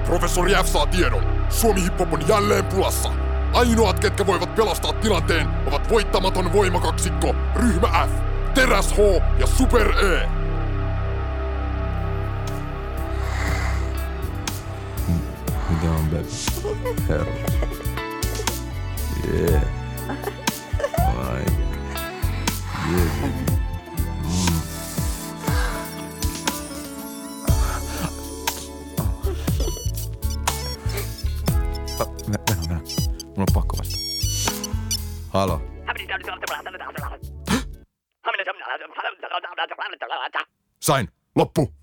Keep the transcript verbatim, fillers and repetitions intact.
Professori F saa tiedon. Suomi Hip-Hop on jälleen pulassa. Ainoat, ketkä voivat pelastaa tilanteen, ovat voittamaton voimakaksikko, ryhmä F, Teräs H ja Super E. Mitä on baby? Herra. Yeah. Ai. Yeah. Mm. Venä, venä. Mulla on pakko vastata. Halo. Sain. Loppu.